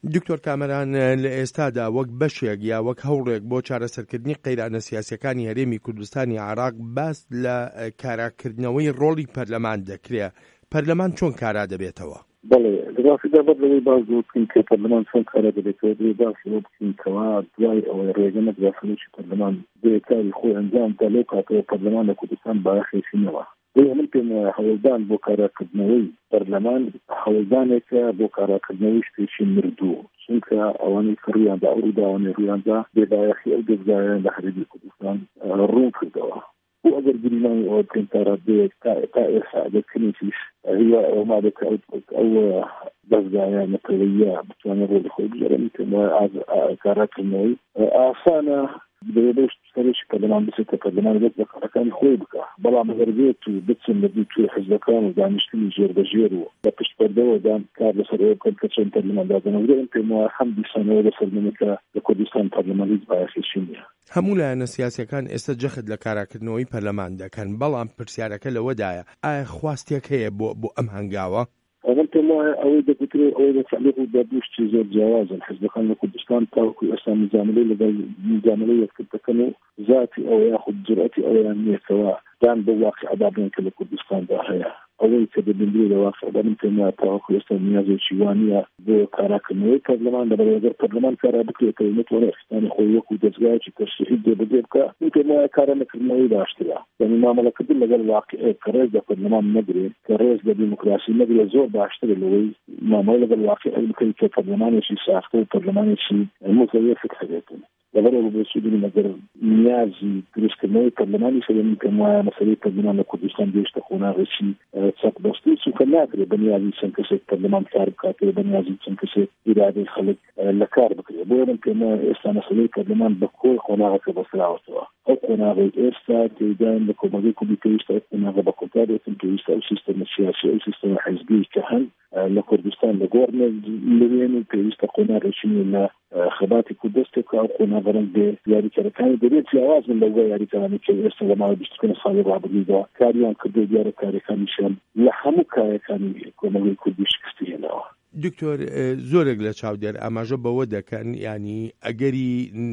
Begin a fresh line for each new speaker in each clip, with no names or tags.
دکتۆر کامەران، لە ئێستادا وەک بەشێک یا وەک هەوڵێک بۆ چارەسەرکردنی قەیرانە سیاسیەکانی هەرێمی کوردستانی عێراق باس لە کاراکردنەوەی ڕۆڵی پەرلەمان دەکرێت. پەرلەمان چۆن کارا دەبێتەوە؟
بەڵێ لەباشدا بەڵێ باز بکەین کە پەرلەمان چۆن کارا دەبێتەوە دێ باسی بۆ بکەینکەوە دوای ئەوەی ڕێگەمە داخلیشی پەرلەمان بێکاری خۆی ئەنجام دا لەو کاتەوە پەرلەمان لە کوردستان باخێشینەوە. من پێم وایە هەوڵدان بۆ کاراکردنەوەی پەرلەمان هەوڵدانێکە بۆ کاراکردنەوەی شتێکی مردوو، چونکە ئەوانەی کە ڕوویاندا ئەورووداوانەی ڕوویاندا بێبایەخی ئەو دەستگایان لە هەرێمی کوردستان ڕوون کردەوە. و ئەگەر گرینانی ئەوە بکەین تاڕادەیەک تا ئێستا ئەگەرکردنیش هیوا ئەوە مادەکە ئەو دەستگایە نەتەوەیە بتوانێت ڕۆڵی خۆی بژێڕێت. پێم وایە کاراکردنەوەی ئاسانە بەش سەرێکی پەرلەمان بچێتە پەرلەمان بێت بە کارەکانی خۆی بکە، بەڵام ئەگەر بێت و بچن لەبی توی حیزبەکان و دانیشتنی ژێربەژێر و بە پشت پەردەوە دان کار لەسەر ئەوە بکەن کە چەند پەرلەمان دادەنەوە. پێم وایە هەمدی سانەوە لەسەر منەکە لە کوردستان پەرلەمان هیچ بایەخێشی نییە.
هەموو لایەنە سیاسیەکان ئێستا جەخت لە کاراکردنەوەی پەرلەمان دەکەن، بەڵام پرسیارەکە لەوەدایە ئایا خواستێک هەیە بۆ ئەم هەنگاوە؟
ئەگەر پێم وایە ئەوەی دەگوترێت ئەوەی دەچێت و دەبوشتی زۆر جیاوازن حیزبەکان لە کوردستان تاوەکو ئێستا میزانەی لەگەڵ میزانەی یەکتر دەکەن و ذاتی ئەوە یاخود جورئەتی ئەوەیان نییەکەوە دان بە واقعەدا بڵێن کە لە کوردستاندا هەیە. ئەوەی کە دەبێت لە واقعەدا من پێم وایە تاوەکو ئێستا نیازێکی وانە بۆ کاراکردنەوەی پەرلەمان لەبەر ئەگەر پەرلەمان کارا بکرێت نەتوانێت خستانی خۆی وەکو دەستگایەکی تەشریعی دێبەدێ بکە. من پێم وایە کارە نەکردنەوەی باشترە، یعنی مامەڵەکردن لەگەڵ واقعەیە کە ڕێز لە پەرلەمان نەگرێت، کە ڕێز لە دیموکراسی نەگرێت زۆر باشترە لەوەی مامەڵە لەگەڵ واقعەیە بکەیت کە پەرلەمانێکی ساختە و پەرلەمانێکی متەوێفق هەبێتن. لەبەرەوە بۆچی لەگەر نیازی دروستکردنەوەی پەرلەمانی سەر من پێم وایە مەسەلەی پەرلەمان لە کوردستان گەیشتە خۆناغێکی چەکبەستی، چونکە ناکرێت بەنیازی چەند کەسێک پەرلەمان کار بکاتێ، بەنیازی چەند کەسێک ئیرادەی خەڵک لە کار بکرێت. بۆ من پێم وایە ئێستا مەسەلەی پەرلەمان بە کۆی خۆناغەکە بەسراوەتەوە. ئەو خۆناغی ئێستا تێدان لە کۆمەڵی کوردی پێویستە خۆناغە بە کۆتارێتن، پێویستە ئەو سیستەمە سیاسی ئەو سیستەمە حیزبی کە هەن لە کوردستان لە گۆڕنە لەوێن و پێویستە خۆناغێکی لە خەباتی کوردستێک ئەو خۆناغەرەنگ بێ یاریکەرەکانی دەبێت جیاواز من لەوە یاریکەرانی کە ئێستا لە ماوەی 20 ساڵی ڕابردوودا کاریان کردو دیارە کارەکانیشیان لە هەموو کارەکانی کۆمەڵی کوردی شکستی هێناوە.
دکتۆر، زۆرێک لە چاودێر ئاماژە بەوە دەکەن، ینی ئەگەری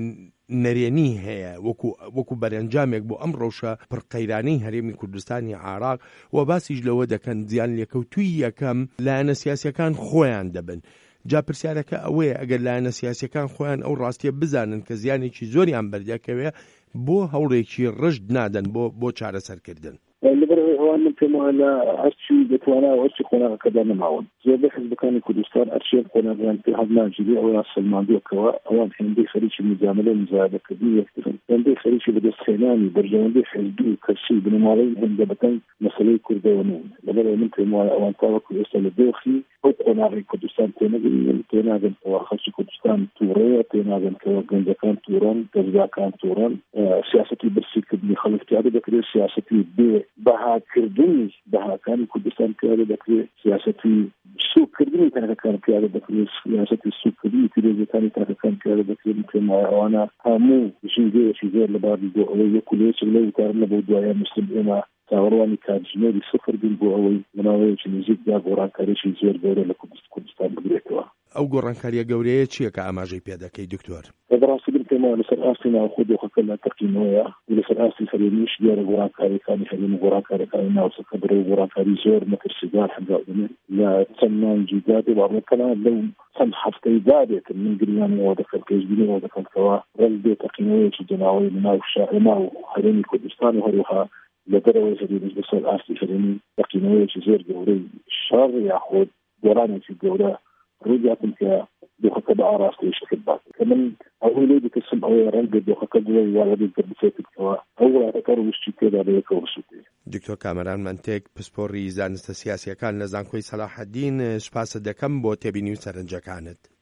نەرێنی هەیە وەکو بەرەنجامێک بۆ ئەم ڕەوشە پڕقەیرانەی هەرێمی کوردستانی عێراق و باسیش لەوە دەکەن زیان لێکەوتووی یەکەم لایەنە سیاسیەکان خۆیان دەبن. جا پرسیارەکە ئەوەیە ئەگەر لایەنە سیاسیەکان خۆیان ئەو ڕاستیە بزانن کە زیانێکی زۆریان بەردەکەوێ بۆ هەوڵێکی ڕشد نادەن بۆ چارەسەرکردن.
لەبەر ئەوان من پێم وایە لە هەرچی دەتوانێت هەرچی خۆناغەکەدا نەماون زۆربەی حیزبەکانی کوردستان ئەرچێ خۆناغیان پێ هەڵ ناگیری ئەویان سەلماندووەکەوە ئەوان هێندەی خەریکی میزانەی مزایدەکردنی یەکترن، هێندەی خەریکی بەدەستهێنانی بەرژەوەندەی حیزبی و کەسی بنەماڵەی هێندە بەکەن مەسەلەی کوردەوە نین. لەبەرەوە من پێم وایە ئەوان تاوەکو ئێستا لە دۆخی ئەو خۆناغی کوردستان تێنەگرن، تێناگەنەوە خەڵکی کوردستان تووڕەیە، تێناگەنەوە گەنجەکان تووڕەن، دەستگاکان تووڕەن، سیاسەتی برسیکردنی خەڵک پیادە دەکرێت، سیاسەتی بەهاکردنی بەهاکانی کوردستان پیادە دەکرێت، سیاسەتی سوکردنی تاکەکان پیادە دەکرێت، سیاسەتی سوکردنی پیرۆزیەکانی تاکەکان پیادە دەکرێت. پێم وایە ئەوانە هەموو ژینگەیەکی زۆر لەباری بۆ ئەوەی یەکولێچێک لەو کارن لە بۆ دوایە مسلم ئێمە چاوەڕوانی کاتژمێری سفر بین بۆ ئەوەی مناوەیەکی نزیکدا گۆڕانکاریشی زۆر گەورە لە کوردستان بگرێتەوە.
ئەو گۆڕانکاریە گەورەیە چییە کە ئاماژەی پێ دەکەی دکتۆر؟
بەڕاستی من پێم وایە لەسەر ئاستی ناوخۆ دۆخەکە لا تەقینەوەیە لەسەر ئاستی هەرێمیش دیارە گۆڕانکاریەکانی هەرێم و گۆڕانکاریەکانی ناوچەکە بەرەو گۆڕانکاری زۆر مەترسیدار هەنگاوێنێ لە چەند مانگی دادێ باڕێکەنان لەو چەند هەفتەی دادێتن من گریانی ئەوە دەکەم پێشبینی ئەوە دەکەمکەوە ڕەل بێ تەقینەوەیەکی جەناوی ناو هەرێمی کوردستان و هەروەها لە دەرەوەی هەرێمیش لەسەر ئاستی هەرێمی تەقینەوەیەکی زۆر گەورەی شەڕ یاخۆ گۆڕانێکی گەورە ڕووداتن کە دۆخەکە بە ئاراستەیەش کرد باسن کە من ئەوەی لێ دەکەسم ئەوەیە ڕەنگە دۆخەکە دوای وارەدەی کردبچێتەوە ئەو وڵاتەکە ڕوشتی تێدا بەیەکەوە بسووتێ.
دکتۆر کامەران منتێک پسپۆڕی زانستە سیاسیەکان لە زانکۆی سەلاحەدین سوپاسە دەکەم بۆ تێبینی و سەرنجەکانت.